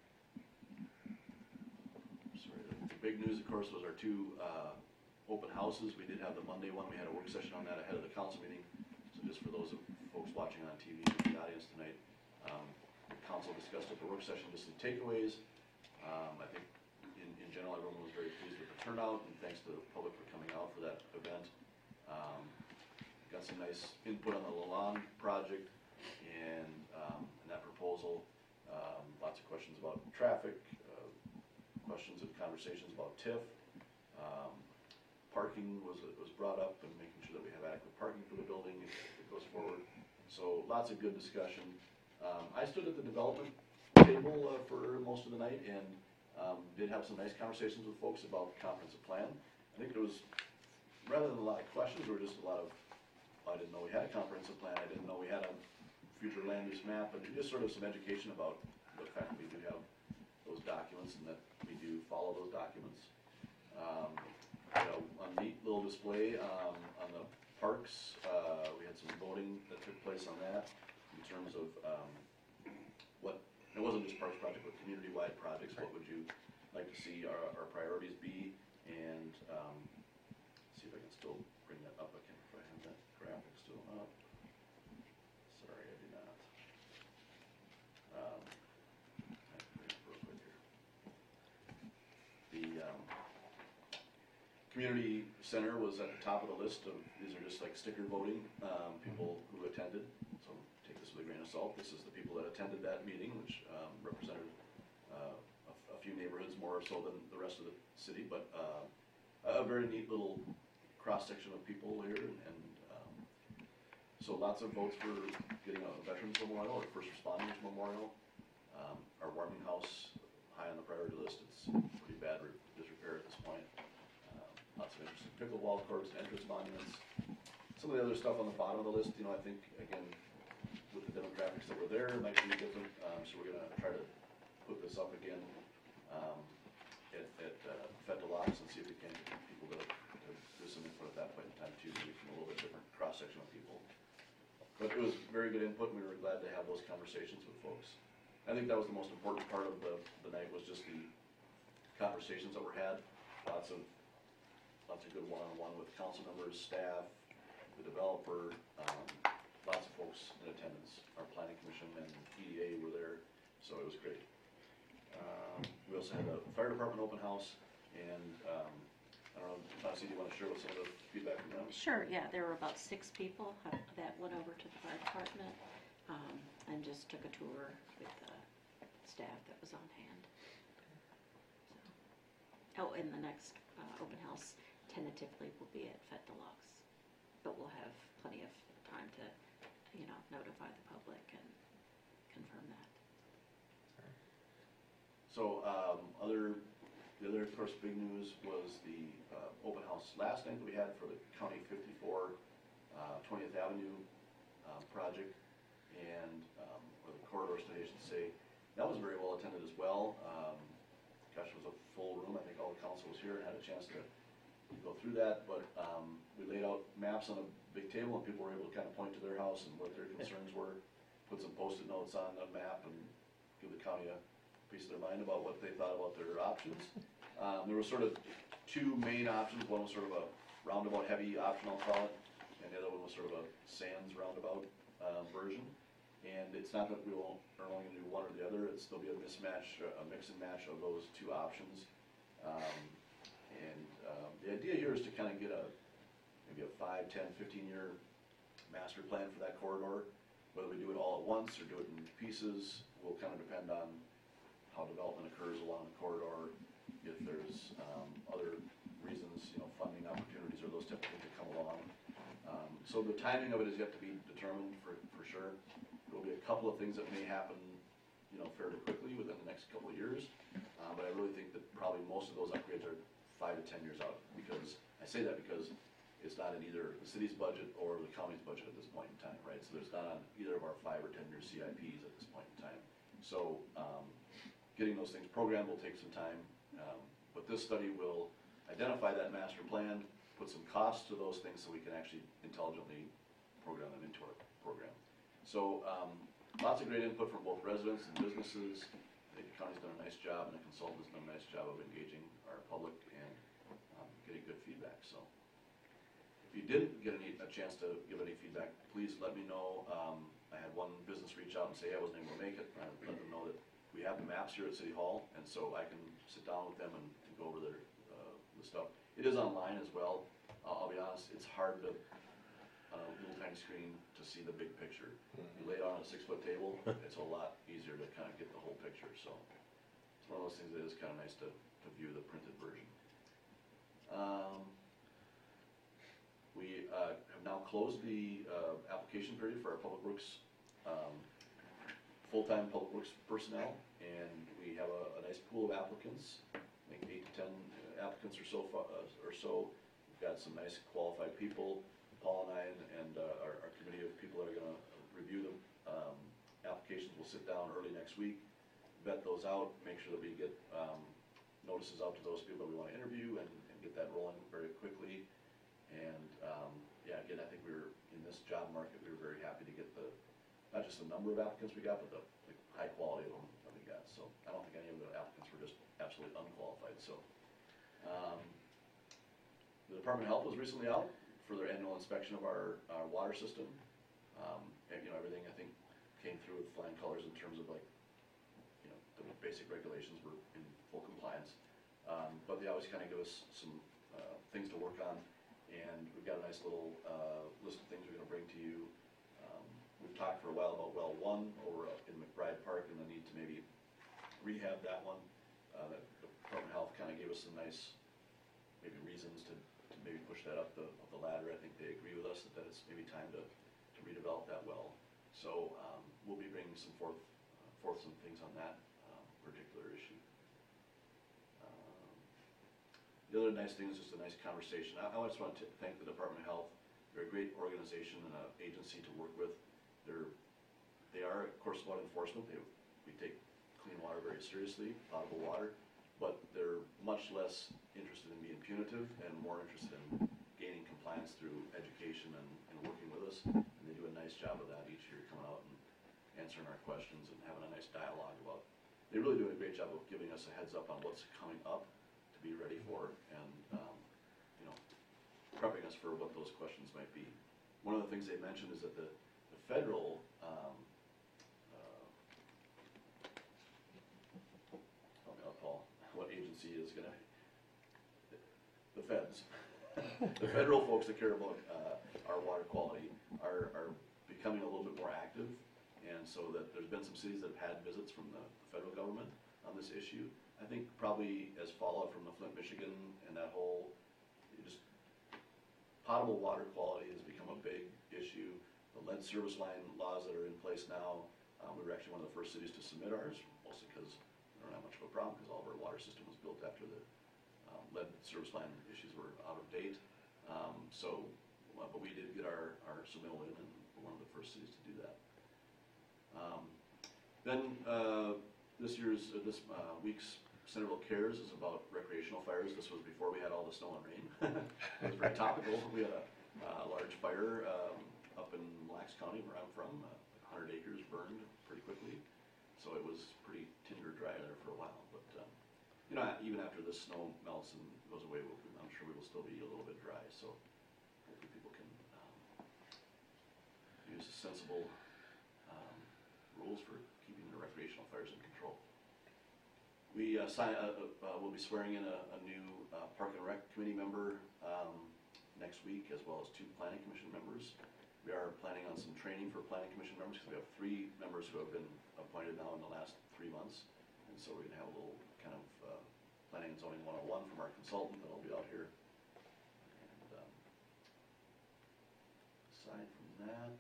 Sorry, the the big news, of course, was our two uh, open houses. We did have the Monday one. We had a work session on that ahead of the council meeting. So just for those of folks watching on T V in the audience tonight, Um, the council discussed at the work session just some takeaways. Um, I think in, in general, everyone was very pleased with the turnout, and thanks to the public for coming out for that event. Um, got some nice input on the Lalonde project and, um, and that proposal. Um, lots of questions about traffic, uh, questions and conversations about TIF. Um, parking was, was brought up, and making sure that we have adequate parking for the building as it goes forward. So lots of good discussion. Um, I stood at the development table uh, for most of the night, and um, did have some nice conversations with folks about the comprehensive plan. I think there was, rather than a lot of questions, there were just a lot of, I didn't know we had a comprehensive plan, I didn't know we had a future land use map, and just sort of some education about the fact that we do have those documents and that we do follow those documents. Um, you know, a neat little display um, on the parks, uh, we had some voting that took place on that in terms of um, what, it wasn't just Parks Project, but community-wide projects. What would you like to see our, our priorities be? And um, see if I can still bring that up again, if I have that graphic still up. Sorry, I do not. Um, I can bring it up real quick here. The um, community center was at the top of the list of, these are just like sticker voting, um, people who attended. So take this with a grain of salt. This is the people that attended that meeting, which um, represented uh, a, a few neighborhoods more so than the rest of the city, but uh, a very neat little cross-section of people here, and, and um, so lots of votes for getting a Veterans Memorial or First Responders Memorial. Um, our warming house, high on the priority list. It's pretty bad re- disrepair at this point. Um, lots of interesting pickleball courts, entrance monuments. Some of the other stuff on the bottom of the list, you know, I think, again, with the demographics that were there, it might be different, um, so we're gonna try to put this up again, um, at, at, uh, Fetalox, and see if we can get people to, to do some input at that point in time too, maybe from a little bit different cross-section of people. But it was very good input, and we were glad to have those conversations with folks. I think that was the most important part of the, the night, was just the conversations that were had, lots of, lots of good one-on-one with council members, staff, the developer, um, lots of folks in attendance. Our planning commission and E D A were there, so it was great. Um, we also had a fire department open house, and um, I don't know, Nancy, do you want to share with some of the feedback from them? Sure, yeah, there were about six people uh, that went over to the fire department, um, and just took a tour with the staff that was on hand. So. Oh, and the next uh, open house tentatively will be at Fet Deluxe, but we'll have plenty of time to, you know, notify the public and confirm that. So, um, other, the other, of course, big news was the uh, open house last night that we had for the County fifty-four uh, twentieth Avenue um, project, and, um, or the corridor study, I should say. That was very well attended as well. Um, gosh, it was a full room. I think all the council was here and had a chance to go through that, but um, we laid out maps on a big table, and people were able to kind of point to their house and what their concerns were, put some post-it notes on the map, and give the county a piece of their mind about what they thought about their options. Um, there were sort of two main options. One was sort of a roundabout heavy option, I'll call it, and the other one was sort of a sands roundabout um, version. And it's not that we won't, are only gonna do one or the other, it's, there'll be a mismatch, a mix and match of those two options. Um, and um, the idea here is to kind of get a, maybe a five, ten, fifteen year master plan for that corridor. Whether we do it all at once or do it in pieces will kind of depend on how development occurs along the corridor, if there's um, other reasons, you know, funding opportunities or those type of things that come along. Um, so the timing of it is yet to be determined for, for sure. There'll be a couple of things that may happen, you know, fairly quickly within the next couple of years. Uh, but I really think that probably most of those upgrades are five to ten years out, because I say that because it's not in either the city's budget or the county's budget at this point in time, right? So there's not on either of our five or ten year C I Ps at this point in time. So um, getting those things programmed will take some time, um, but this study will identify that master plan, put some costs to those things so we can actually intelligently program them into our program. So um, lots of great input from both residents and businesses. I think the county's done a nice job, and the consultant's done a nice job of engaging our public and um, getting good feedback. So if if you didn't get any, a chance to give any feedback, please let me know. Um, I had one business reach out and say I wasn't able to make it, and I let them know that we have the maps here at City Hall, and so I can sit down with them and, and go over their, uh, the stuff. It is online as well. Uh, I'll be honest, it's hard to, on a little tiny screen, to see the big picture. You lay it on a six-foot table, it's a lot easier to kind of get the whole picture, so it's one of those things that is kind of nice to, to view the printed version. Um, we, uh, have now closed the, uh, application period for our Public Works, um, full-time Public Works personnel, and we have a, a nice pool of applicants. I think eight to ten applicants or so, fa- uh, or so. We've got some nice qualified people. Paul and I and, and uh, our, our committee of people that are gonna review the, um, applications will sit down early next week, vet those out, make sure that we get, um, notices out to those people that we wanna interview and, and get that rolling very quickly. And, um, yeah, again, I think we were, in this job market, we were very happy to get the, not just the number of applicants we got, but the, the high quality of them that we got. So I don't think any of the applicants were just absolutely unqualified, so. Um, the Department of Health was recently out for their annual inspection of our, our water system. Um, and, you know, everything, I think, came through with flying colors in terms of like, you know, the basic regulations were in full compliance. Um, but they always kind of give us some, uh, things to work on. And we've got a nice little, uh, list of things we're gonna bring to you. Um, we've talked for a while about well one over up in McBride Park and the need to maybe rehab that one. Uh, the Department of Health kind of gave us some nice, maybe reasons to, to maybe push that up the, up the ladder. I think they agree with us that, that it's maybe time to, to redevelop that well. So, um, we'll be bringing some forth, uh, forth some things on that, um, particular issue. Um, The other nice thing is just a nice conversation. I, I just want to thank the Department of Health. They're a great organization and an agency to work with. They're, they are, of course, about enforcement. They, we take clean water very seriously, potable water, but they're much less interested in being punitive and more interested in gaining compliance through education and, and working with us. And they do a nice job of that each year, coming out and answering our questions and having a nice dialogue about. They really do a great job of giving us a heads up on what's coming up to be ready for, and um, you know, prepping us for what those questions might be. One of the things they mentioned is that the, the federal um, uh, help me out, Paul, what agency is gonna, the feds, the federal folks that care about uh, our water quality are, are becoming a little bit more active, and so that there's been some cities that have had visits from the, the federal government on this issue. I think probably as fallout from the Flint, Michigan, and that whole, just potable water quality has become a big issue. The lead service line laws that are in place now, um, we were actually one of the first cities to submit ours, mostly because we don't have much of a problem, because all of our water system was built after the um, lead service line issues were out of date. Um, so, well, but we did get our, our submittal in, and we're one of the first cities to do that. Um, then, uh, this year's, uh, this uh, week's Centerville Cares is about recreational fires. This was before we had all the snow and rain. It was very topical. We had a uh, large fire um, up in Mille Lacs County, where I'm from. Uh, one hundred acres burned pretty quickly. So it was pretty tinder dry there for a while. But, um, you know, even after the snow melts and goes away, we'll, I'm sure we will still be a little bit dry. So hopefully people can um, use sensible um, rules for keeping the recreational fires in control. We uh, sign, uh, uh, will be swearing in a, a new uh, Park and Rec Committee member um, next week, as well as two Planning Commission members. We are planning on some training for Planning Commission members, because we have three members who have been appointed now in the last three months. And so we're going to have a little kind of uh, Planning and Zoning one oh one from our consultant that'll be out here. And um, aside from that,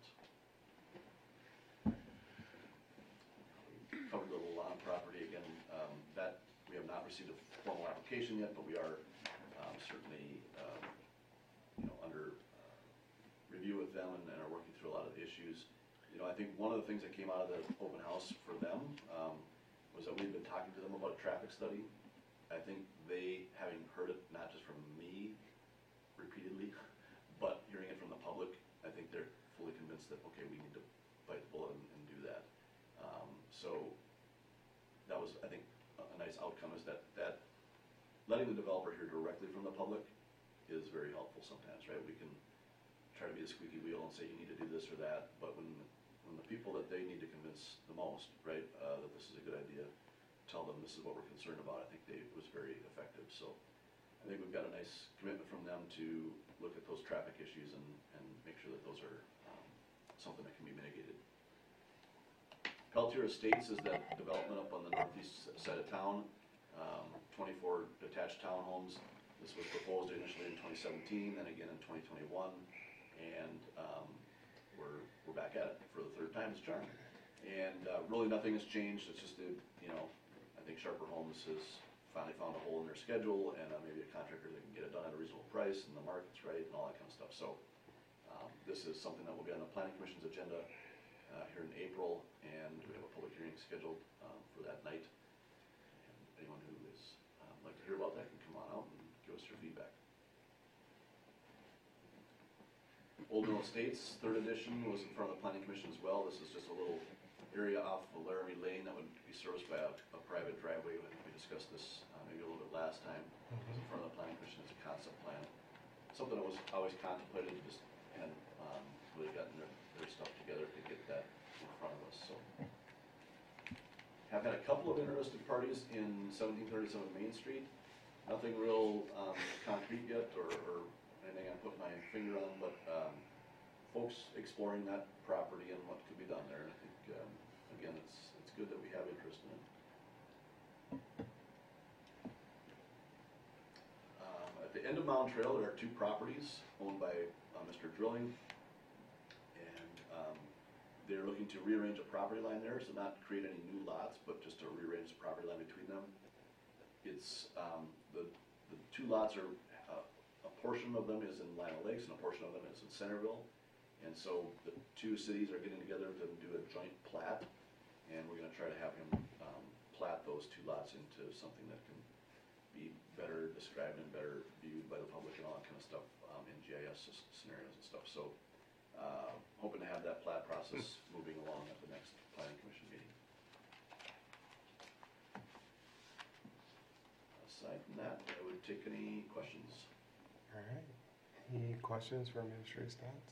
covered the lawn property again. Um, that we have not received a formal application yet, but we are um, certainly um, you know under uh, review with them and, and are working through a lot of the issues. You know, I think one of the things that came out of the open house for them um, was that we've been talking to them about a traffic study. I think they, having heard it not just from me repeatedly, but hearing it from the public, I think they're fully convinced that okay, we need to bite the bullet and, and do that. Um, so that was, I think, a, a nice outcome, is that, that letting the developer hear directly from the public is very helpful sometimes, right? We can try to be the squeaky wheel and say you need to do this or that, but when, when the people that they need to convince the most, right, uh, that this is a good idea, tell them this is what we're concerned about, I think they, it was very effective, so. I think we've got a nice commitment from them to look at those traffic issues and, and make sure that those are, um, something that can be mitigated. Peltier Estates is that development up on the northeast side of town, um, twenty-four detached townhomes. This was proposed initially in twenty seventeen, then again in twenty twenty-one, and, um, we're, we're back at it for the third time, it's charm. And, uh, really nothing has changed, it's just, a, you know, I think Sharper Homes has finally found a hole in their schedule, and uh, maybe a contractor that can get it done at a reasonable price, and the market's right, and all that kind of stuff. So, um, this is something that will be on the planning commission's agenda, uh, here in April, and we have a public hearing scheduled, um, for that night. And anyone who is, um, like to hear about that can come on out and give us your feedback. Old Mill Estates, third edition, was in front of the planning commission as well. This is just a little area off of Laramie Lane that would be serviced by a, a private driveway. I think we discussed this uh, maybe a little bit last time. It was in front of the planning commission as a concept plan. Something that was always contemplated, just and um, really gotten their, their stuff together to get that in front of us. So, have had a couple of interested parties in seventeen thirty-seven Main Street. Nothing real um, concrete yet, or, or anything I put my finger on, but um, folks exploring that property and what could be done there. And I think, um, again, it's it's good that we have interest in it. Um, at the end of Mound Trail, there are two properties owned by uh, Mister Drilling, and um, they're looking to rearrange a property line there, so not create any new lots, but just to rearrange the property line between them. It's um, the the two lots are uh, a portion of them is in Lino Lakes and a portion of them is in Centerville. And so the two cities are getting together to do a joint plat, and we're gonna try to have him, um, plat those two lots into something that can be better described and better viewed by the public and all that kind of stuff, um, in G I S sys- scenarios and stuff. So, uh, hoping to have that plat process moving along at the next planning commission meeting. Aside from that, I would take any questions. All right. Any questions for Administrator Stats?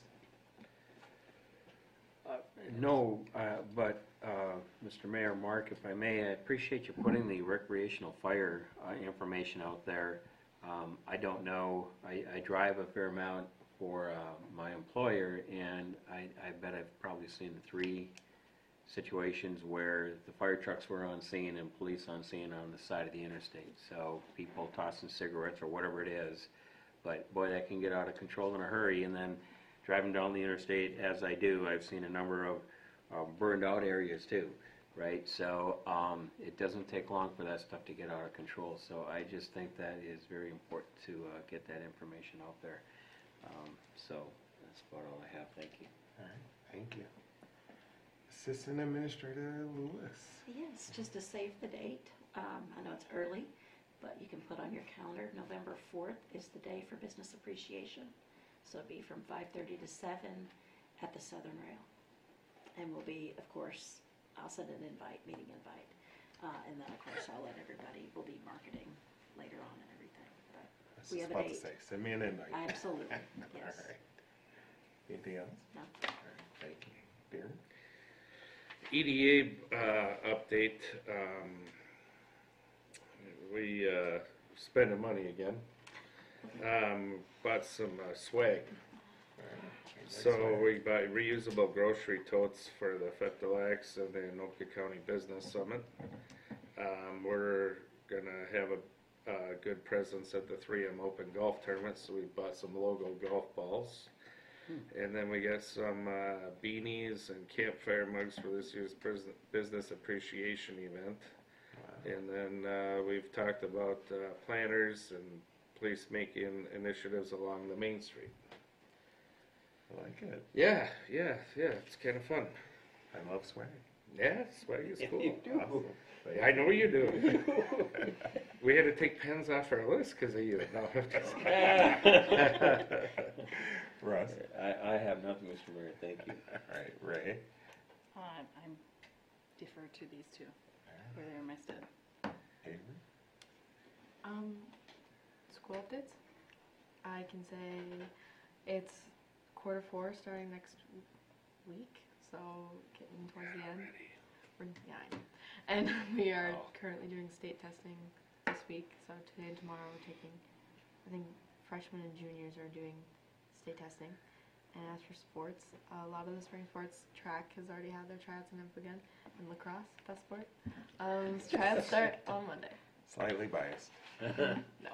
Uh, No, uh, but, uh, Mister Mayor, Mark, if I may, I appreciate you putting the recreational fire uh, information out there. Um, I don't know, I, I drive a fair amount for uh, my employer, and I, I bet I've probably seen three situations where the fire trucks were on scene and police on scene on the side of the interstate. So people tossing cigarettes or whatever it is. But boy, that can get out of control in a hurry. And then driving down the interstate, as I do, I've seen a number of uh, burned out areas too, right? So um, it doesn't take long for that stuff to get out of control. So I just think that is very important to uh, get that information out there. Um, so that's about all I have. Thank you. All right, thank you. Assistant Administrator Lewis. Yes, just to save the date, um, I know it's early, but you can put on your calendar, November fourth is the day for business appreciation. So it'll be from five thirty to seven at the Southern Rail. And we'll be, of course, I'll send an invite, meeting invite. Uh, and then, of course, I'll let everybody, we'll be marketing later on and everything. But I was we just have a about to date. say, send me an invite. Absolutely, All yes. right. Anything else? No. All right, thank you. Darren? E D A uh, update, um, we uh, spending money again. Um, bought some uh, swag. So we buy reusable grocery totes for the Fetalax and the Anoka County Business Summit. Um, we're gonna have a, a good presence at the three M Open Golf Tournament, so we bought some logo golf balls. And then we got some uh, beanies and campfire mugs for this year's pres- business appreciation event. And then uh, we've talked about uh, planners and police making initiatives along the Main Street. I like it. Yeah, yeah, yeah, it's kind of fun. I love swag. Yeah, swag is cool. You do. Awesome. I know you do. We had to take pens off our list because of you. No, Russ? I, I have nothing, Mister Mayor. Thank you. All right, Ray? Uh, I'm defer to these two, where they're in my stead. Avery? Um, school updates. I can say it's quarter four starting next week, so getting towards the end. We're, yeah, I know. And we are Oh. currently doing state testing this week, so today and tomorrow we're taking, I think freshmen and juniors are doing state testing. And as for sports, a lot of the spring sports, track has already had their tryouts in Imp again, and lacrosse, best sport. Um, tryouts start on Monday. Slightly biased. No.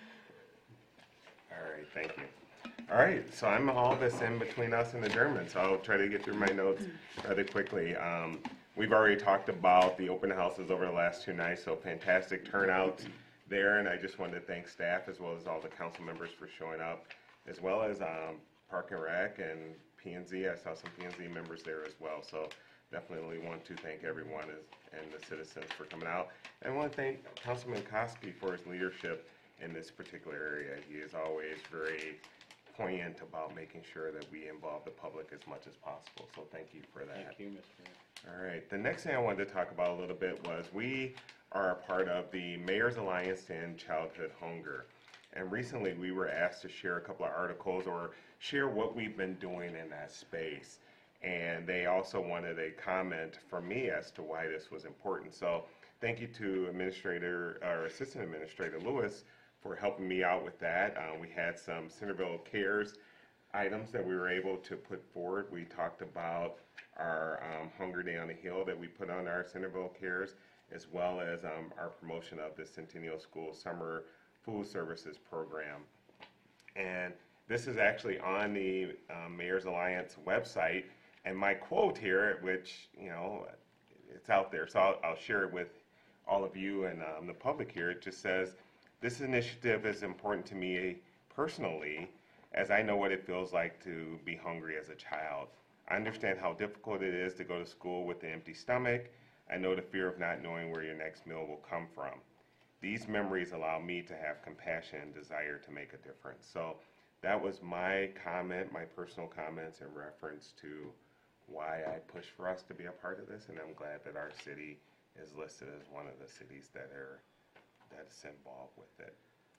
All right, thank you. All right, so I'm all this in between us and adjournment, so I'll try to get through my notes rather quickly. Um, we've already talked about the open houses over the last two nights, so fantastic turnouts there, and I just wanted to thank staff as well as all the council members for showing up, as well as um, Park and Rec and P and Z. I saw some P and Z members there as well, so definitely want to thank everyone as, and the citizens for coming out. And I want to thank Councilman Kosky for his leadership in this particular area. He is always very poignant about making sure that we involve the public as much as possible, so thank you for that. Thank you, Mister Mayor. All right, the next thing I wanted to talk about a little bit was we are a part of the Mayor's Alliance to End Childhood Hunger. And recently we were asked to share a couple of articles or share what we've been doing in that space. And they also wanted a comment from me as to why this was important. So thank you to Administrator, or Assistant Administrator Lewis for helping me out with that. Uh, we had some Centerville Cares items that we were able to put forward. We talked about our um, Hunger Day on the Hill that we put on our Centerville Cares, as well as um, our promotion of the Centennial School Summer Food Services Program. And this is actually on the um, Mayor's Alliance website. And my quote here, which, you know, it's out there, so I'll, I'll share it with all of you and um, the public here. It just says, "This initiative is important to me personally, as I know what it feels like to be hungry as a child. I understand how difficult it is to go to school with an empty stomach. I know the fear of not knowing where your next meal will come from. These memories allow me to have compassion and desire to make a difference." So that was my comment, my personal comments in reference to why I push for us to be a part of this, and I'm glad that our city is listed as one of the cities that are that's involved with it.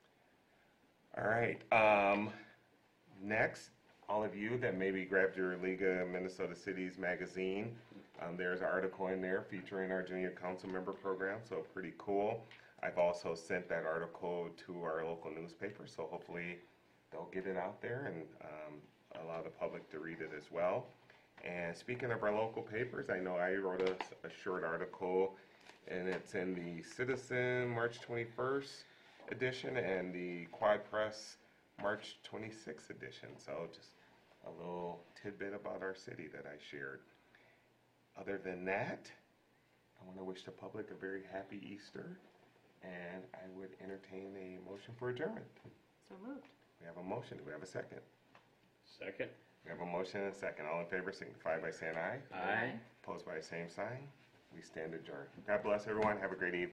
All right. Um, next, all of you that maybe grabbed your League of Minnesota Cities magazine, um, there's an article in there featuring our junior council member program, so pretty cool. I've also sent that article to our local newspaper, so hopefully they'll get it out there and um, allow the public to read it as well. And speaking of our local papers, I know I wrote a, a short article, and it's in the Citizen March twenty-first edition and the Quad Press March twenty-sixth edition. So just a little tidbit about our city that I shared. Other than that, I want to wish the public a very happy Easter, and I would entertain a motion for adjournment. So moved. We have a motion. Do we have a second? Second. We have a motion and a second. All in favor signify by saying aye. Aye. Opposed by the same sign. We stand adjourned. God bless everyone. Have a great evening.